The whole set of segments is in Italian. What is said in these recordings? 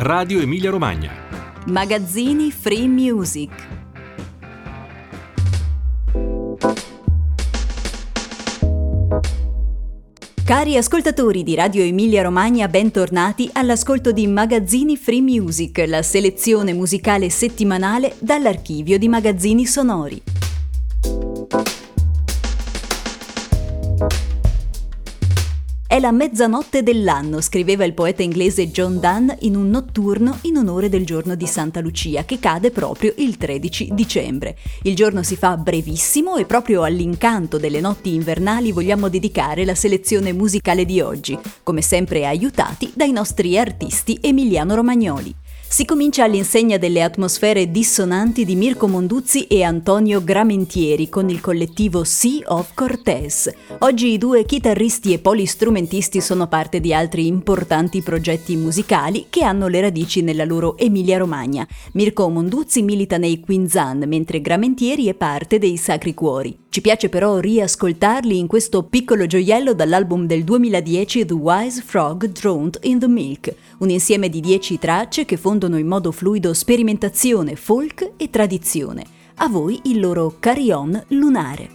Radio Emilia Romagna. Magazzini Free Music. Cari ascoltatori di Radio Emilia Romagna, bentornati all'ascolto di Magazzini Free Music, la selezione musicale settimanale dall'archivio di magazzini sonori. È la mezzanotte dell'anno, scriveva il poeta inglese John Donne in un notturno in onore del giorno di Santa Lucia, che cade proprio il 13 dicembre. Il giorno si fa brevissimo e proprio all'incanto delle notti invernali vogliamo dedicare la selezione musicale di oggi, come sempre aiutati dai nostri artisti emiliano-romagnoli. Si comincia all'insegna delle atmosfere dissonanti di Mirko Monduzzi e Antonio Gramentieri con il collettivo Sea of Cortez. Oggi i due chitarristi e polistrumentisti sono parte di altri importanti progetti musicali che hanno le radici nella loro Emilia-Romagna. Mirko Monduzzi milita nei Quinzan, mentre Gramentieri è parte dei Sacri Cuori. Ci piace però riascoltarli in questo piccolo gioiello dall'album del 2010 The Wise Frog Drowned in the Milk, un insieme di 10 tracce che fondono in modo fluido sperimentazione, folk e tradizione. A voi il loro Carry On lunare.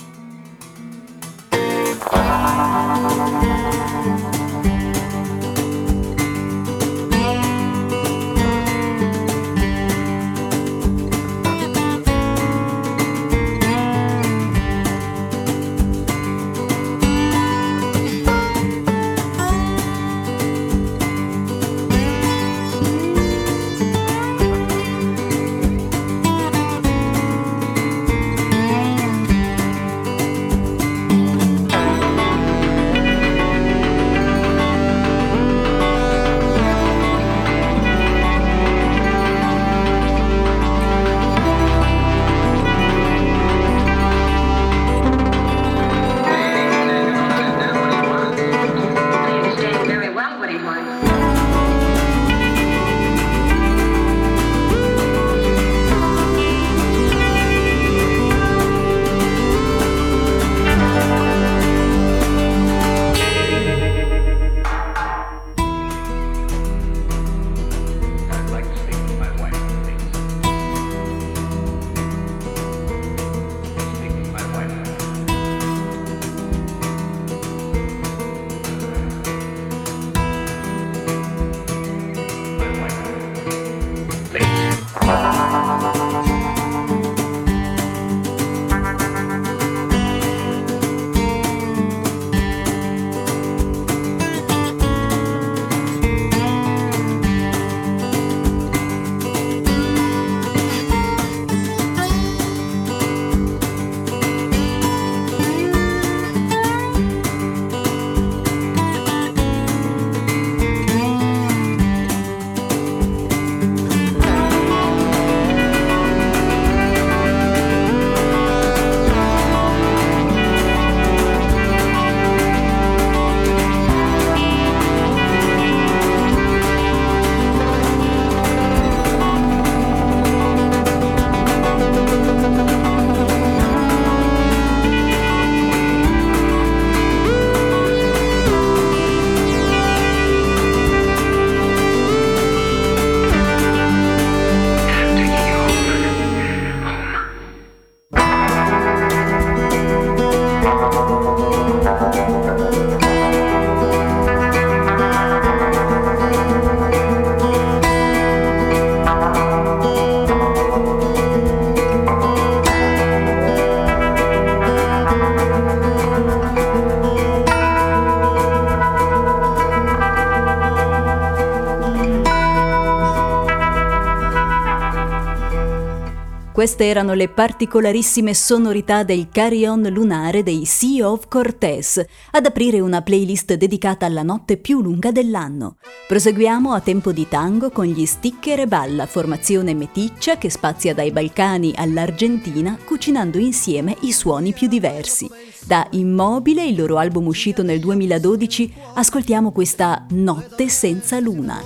Queste erano le particolarissime sonorità del Carry On lunare dei Sea of Cortez, ad aprire una playlist dedicata alla notte più lunga dell'anno. Proseguiamo a tempo di tango con gli Sticker e Balla, formazione meticcia che spazia dai Balcani all'Argentina, cucinando insieme i suoni più diversi. Da Immobile, il loro album uscito nel 2012, ascoltiamo questa Notte senza luna.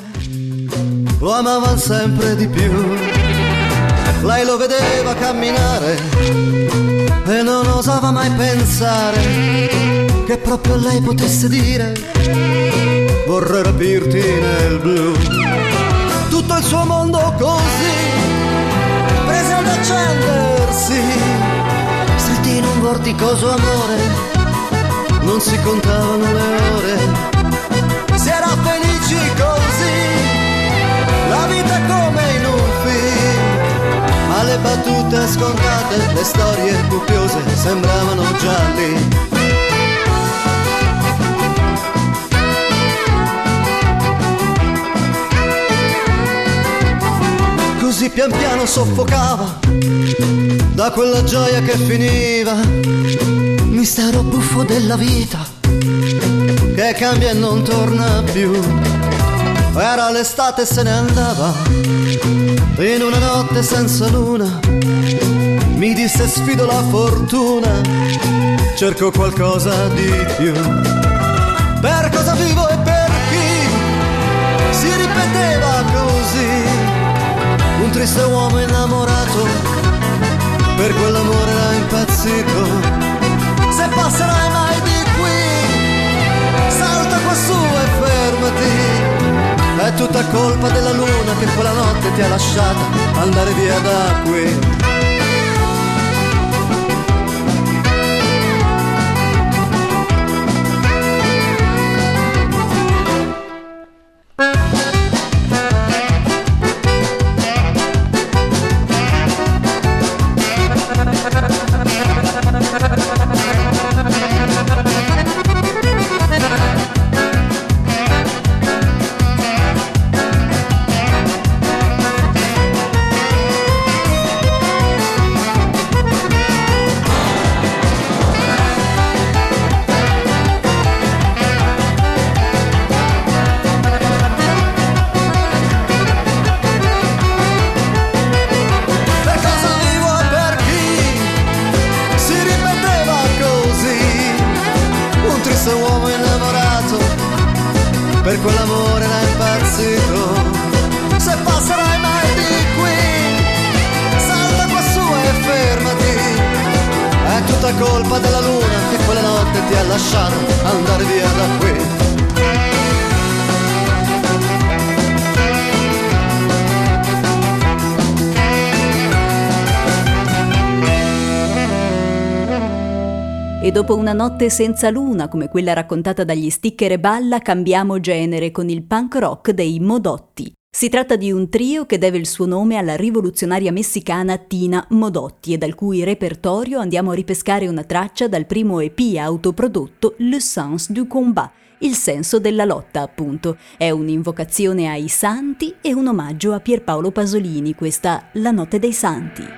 Lo amava sempre di più. Lei lo vedeva camminare e non osava mai pensare che proprio lei potesse dire vorrei rapirti nel blu. tutto il suo mondo così prese ad accendersi, stretti in un vorticoso amore, non si contavano le ore, si era felici così, la vita è come in un film, ma le battute scontate, le storie copiose sembravano gialli. Così pian piano soffocava da quella gioia che finiva, mistero buffo della vita che cambia e non torna più. Era l'estate e se ne andava in una notte senza luna, mi disse sfido la fortuna, cerco qualcosa di più. Per cosa vivo e per chi? Si ripeteva così, un triste uomo innamorato, per quell'amore era impazzito. Se passerai mai di qui, salta quassù e fermati, è tutta colpa della luna che quella notte ti ha lasciata andare via da qui. Per quell'amore era impazzito. Se passerai mai di qui, salta quassù e fermati, è tutta colpa della luna che quella notte ti ha lasciato andare via da qui. E dopo una notte senza luna, come quella raccontata dagli Sticker e Balla, cambiamo genere con il punk rock dei Modotti. Si tratta di un trio che deve il suo nome alla rivoluzionaria messicana Tina Modotti e dal cui repertorio andiamo a ripescare una traccia dal primo EP autoprodotto Le Sens du Combat, il senso della lotta appunto. È un'invocazione ai santi e un omaggio a Pierpaolo Pasolini, questa La notte dei santi.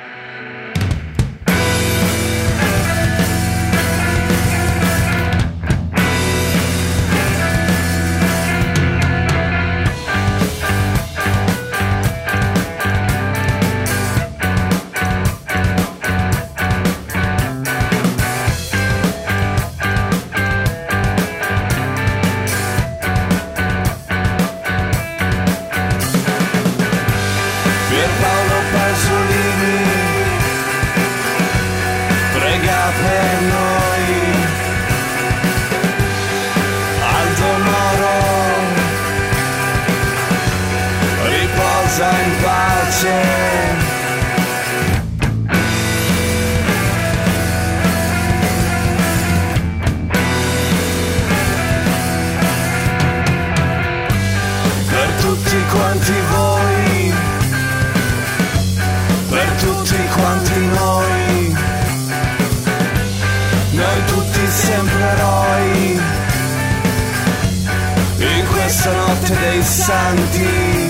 Dei santi.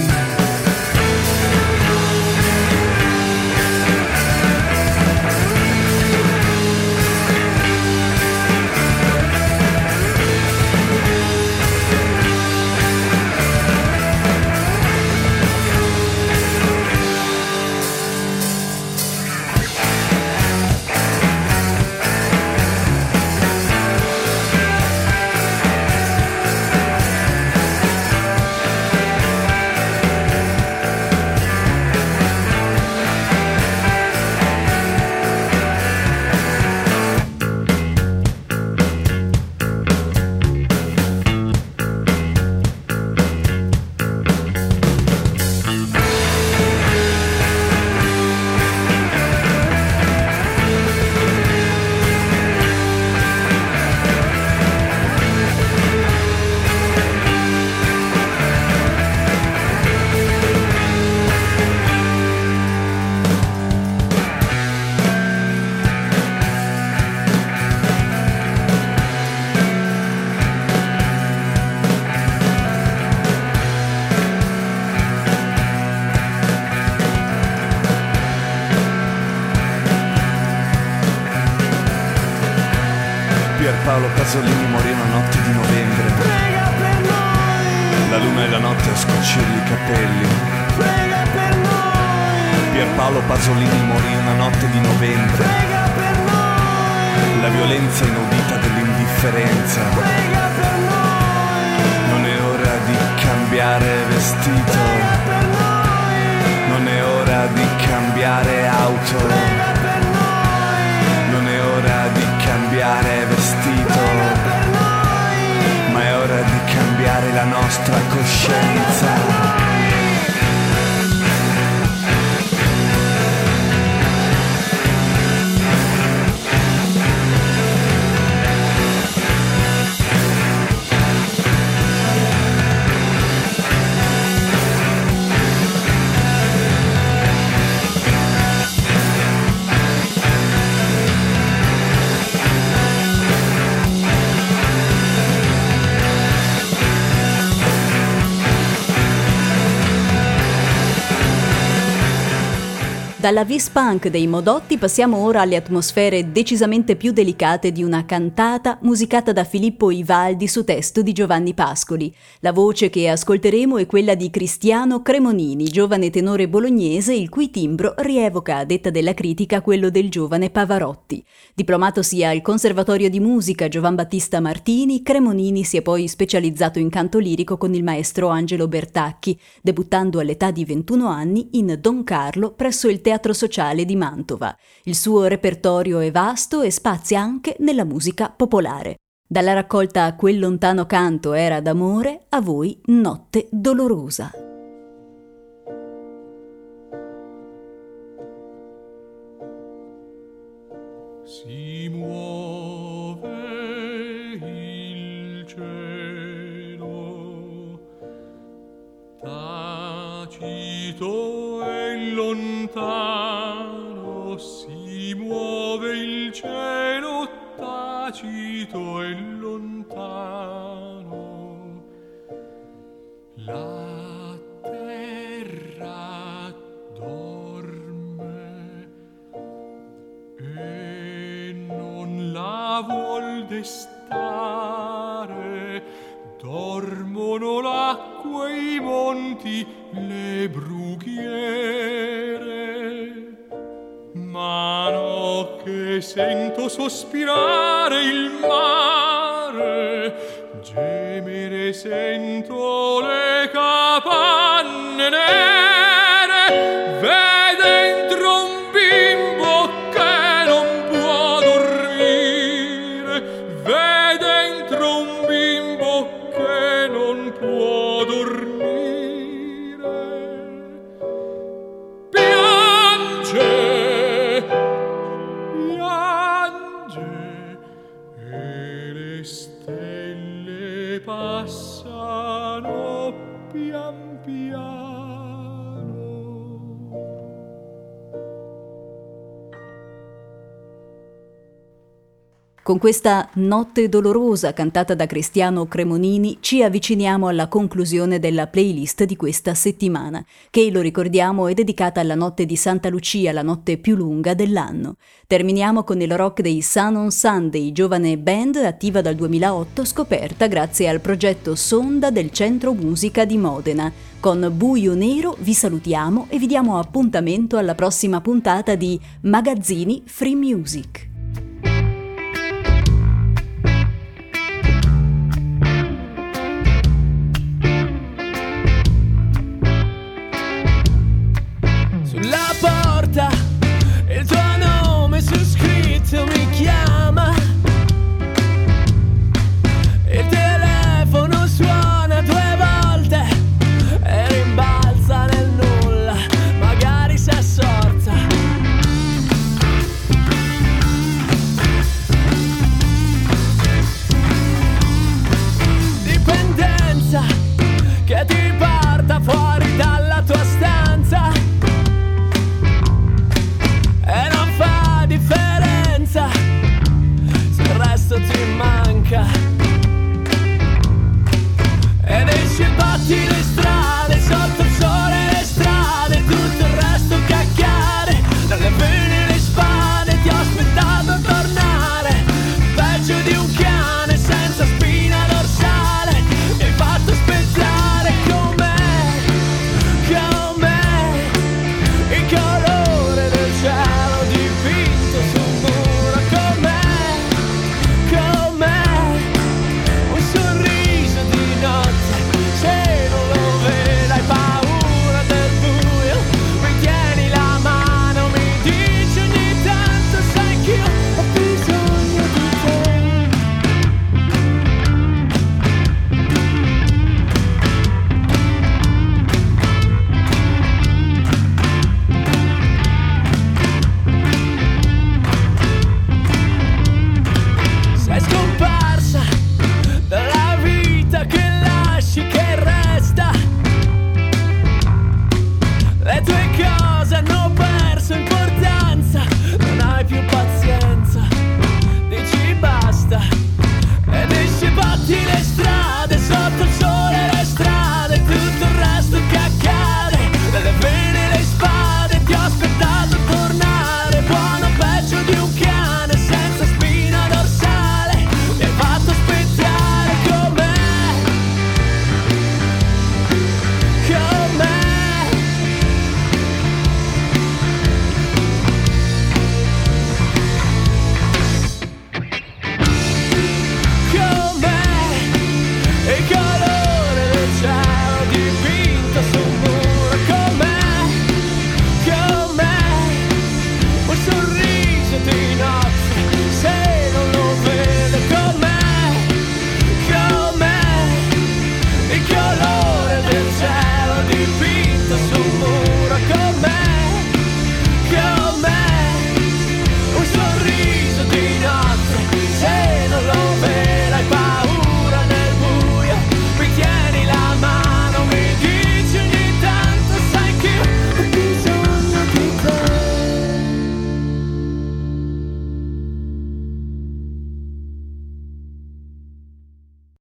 Pierpaolo Pasolini morì una notte di novembre. Prega per noi, La luna e la notte a scuocirgli i capelli. prega per noi, Pierpaolo Pasolini morì una notte di novembre. prega per noi, La violenza inaudita dell'indifferenza. prega per noi, Non è ora di cambiare vestito. per noi, Non è ora di cambiare auto. prega per noi, Non è ora di cambiare vestito. per noi. Ma è ora di cambiare la nostra coscienza. Dalla vis punk dei Modotti passiamo ora alle atmosfere decisamente più delicate di una cantata musicata da Filippo Ivaldi su testo di Giovanni Pascoli. La voce che ascolteremo è quella di Cristiano Cremonini, giovane tenore bolognese il cui timbro rievoca, a detta della critica, quello del giovane Pavarotti. Diplomatosi al Conservatorio di Musica Giovan Battista Martini, Cremonini si è poi specializzato in canto lirico con il maestro Angelo Bertacchi, debuttando all'età di 21 anni in Don Carlo presso il Teatro Sociale di Mantova. Il suo repertorio è vasto e spazia anche nella musica popolare. Dalla raccolta Quel lontano canto era d'amore, a voi Notte dolorosa. Si muove il cielo, tacito e lontano, si muove il cielo, tacito e lontano. La terra dorme e non la vuol destare, dormono l'acqua e i monti, le brughiere. Ma no, che sento sospirare il mare, gemere sento le capanne nere, ve dentro un bimbo che non può dormire, ve dentro un bimbo che non può dormire. Piange, piange, e le stelle passano pian piano. Con questa Notte dolorosa cantata da Cristiano Cremonini ci avviciniamo alla conclusione della playlist di questa settimana, che, lo ricordiamo, è dedicata alla notte di Santa Lucia, la notte più lunga dell'anno. Terminiamo con il rock dei Sun on Sunday, giovane band attiva dal 2008, scoperta grazie al progetto Sonda del Centro Musica di Modena. Con Buio Nero vi salutiamo e vi diamo appuntamento alla prossima puntata di Magazzini Free Music.